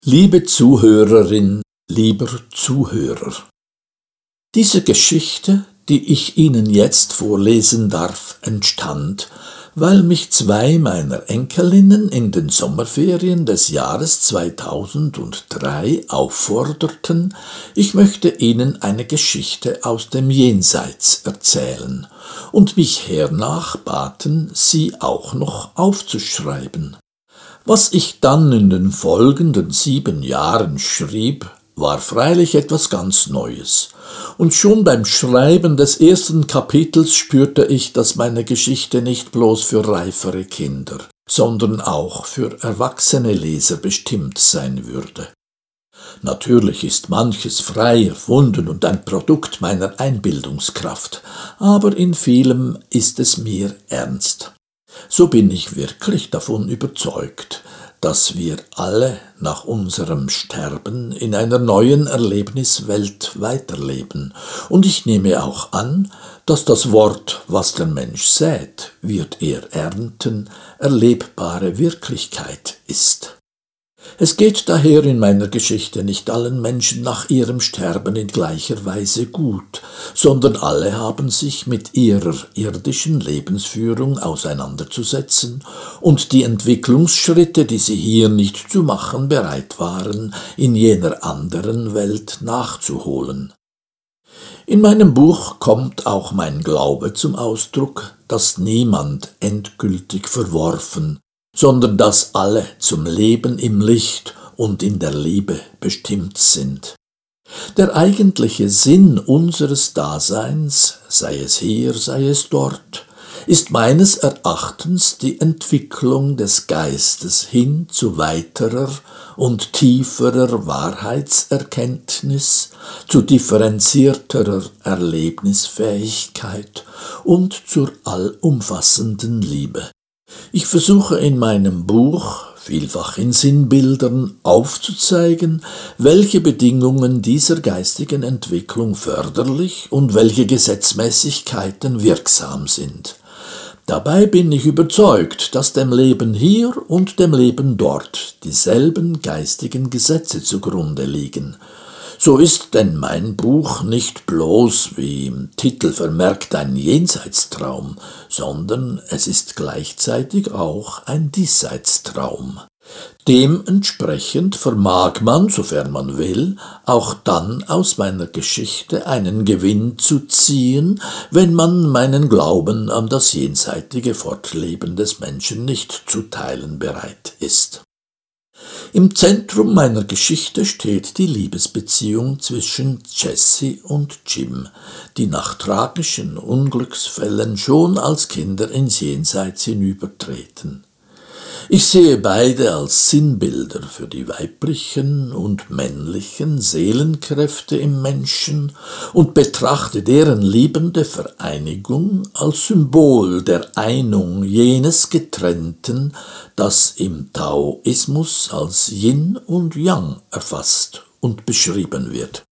Liebe Zuhörerin, lieber Zuhörer, diese Geschichte, die ich Ihnen jetzt vorlesen darf, entstand, weil mich zwei meiner Enkelinnen in den Sommerferien des Jahres 2003 aufforderten, ich möchte ihnen eine Geschichte aus dem Jenseits erzählen und mich hernach baten, sie auch noch aufzuschreiben. Was ich dann in den folgenden 7 Jahren schrieb, war freilich etwas ganz Neues. Und schon beim Schreiben des ersten Kapitels spürte ich, dass meine Geschichte nicht bloß für reifere Kinder, sondern auch für erwachsene Leser bestimmt sein würde. Natürlich ist manches frei erfunden und ein Produkt meiner Einbildungskraft, aber in vielem ist es mir ernst. So bin ich wirklich davon überzeugt, dass wir alle nach unserem Sterben in einer neuen Erlebniswelt weiterleben. Und ich nehme auch an, dass das Wort, was der Mensch sät, wird er ernten, erlebbare Wirklichkeit ist. Es geht daher in meiner Geschichte nicht allen Menschen nach ihrem Sterben in gleicher Weise gut, sondern alle haben sich mit ihrer irdischen Lebensführung auseinanderzusetzen und die Entwicklungsschritte, die sie hier nicht zu machen bereit waren, in jener anderen Welt nachzuholen. In meinem Buch kommt auch mein Glaube zum Ausdruck, dass niemand endgültig verworfen, sondern dass alle zum Leben im Licht und in der Liebe bestimmt sind. Der eigentliche Sinn unseres Daseins, sei es hier, sei es dort, ist meines Erachtens die Entwicklung des Geistes hin zu weiterer und tieferer Wahrheitserkenntnis, zu differenzierterer Erlebnisfähigkeit und zur allumfassenden Liebe. Ich versuche in meinem Buch, vielfach in Sinnbildern, aufzuzeigen, welche Bedingungen dieser geistigen Entwicklung förderlich und welche Gesetzmäßigkeiten wirksam sind. Dabei bin ich überzeugt, dass dem Leben hier und dem Leben dort dieselben geistigen Gesetze zugrunde liegen. So ist denn mein Buch nicht bloß, wie im Titel vermerkt, ein Jenseitstraum, sondern es ist gleichzeitig auch ein Diesseitstraum. Dementsprechend vermag man, sofern man will, auch dann aus meiner Geschichte einen Gewinn zu ziehen, wenn man meinen Glauben an das jenseitige Fortleben des Menschen nicht zu teilen bereit ist. Im Zentrum meiner Geschichte steht die Liebesbeziehung zwischen Jessie und Jim, die nach tragischen Unglücksfällen schon als Kinder ins Jenseits hinübertreten. Ich sehe beide als Sinnbilder für die weiblichen und männlichen Seelenkräfte im Menschen und betrachte deren liebende Vereinigung als Symbol der Einung jenes Getrennten, das im Taoismus als Yin und Yang erfasst und beschrieben wird.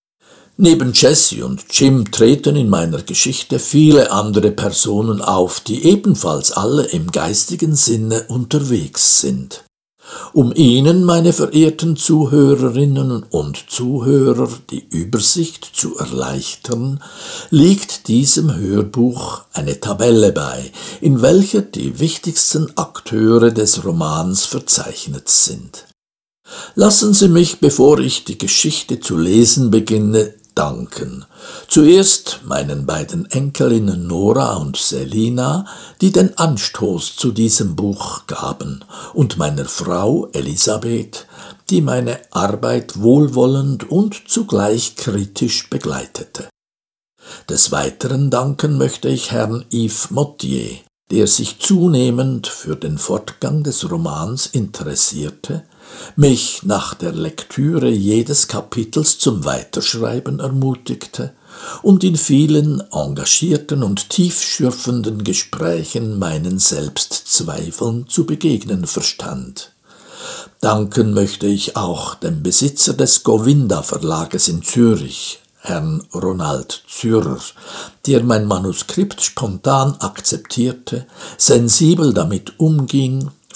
Neben Jessie und Jim treten in meiner Geschichte viele andere Personen auf, die ebenfalls alle im geistigen Sinne unterwegs sind. Um Ihnen, meine verehrten Zuhörerinnen und Zuhörer, die Übersicht zu erleichtern, liegt diesem Hörbuch eine Tabelle bei, in welcher die wichtigsten Akteure des Romans verzeichnet sind. Lassen Sie mich, bevor ich die Geschichte zu lesen beginne, danken. Zuerst meinen beiden Enkelinnen Nora und Selina, die den Anstoß zu diesem Buch gaben, und meiner Frau Elisabeth, die meine Arbeit wohlwollend und zugleich kritisch begleitete. Des Weiteren danken möchte ich Herrn Yves Mottier, der sich zunehmend für den Fortgang des Romans interessierte, mich nach der Lektüre jedes Kapitels zum Weiterschreiben ermutigte und in vielen engagierten und tiefschürfenden Gesprächen meinen Selbstzweifeln zu begegnen verstand. Danken möchte ich auch dem Besitzer des Govinda Verlages in Zürich, Herrn Ronald Zürer, der mein Manuskript spontan akzeptierte, sensibel damit umging,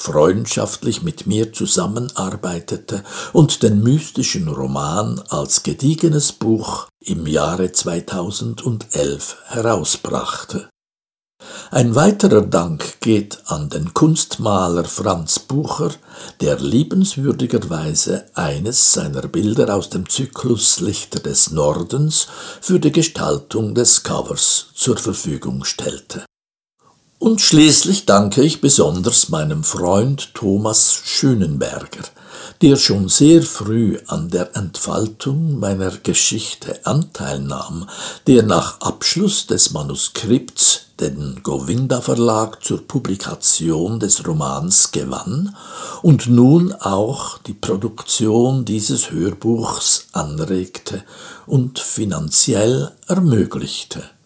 freundschaftlich mit mir zusammenarbeitete und den mystischen Roman als gediegenes Buch im Jahre 2011 herausbrachte. Ein weiterer Dank geht an den Kunstmaler Franz Bucher, der liebenswürdigerweise eines seiner Bilder aus dem Zyklus Lichter des Nordens für die Gestaltung des Covers zur Verfügung stellte. Und schließlich danke ich besonders meinem Freund Thomas Schönenberger, der schon sehr früh an der Entfaltung meiner Geschichte Anteil nahm, der nach Abschluss des Manuskripts den Govinda Verlag zur Publikation des Romans gewann und nun auch die Produktion dieses Hörbuchs anregte und finanziell ermöglichte.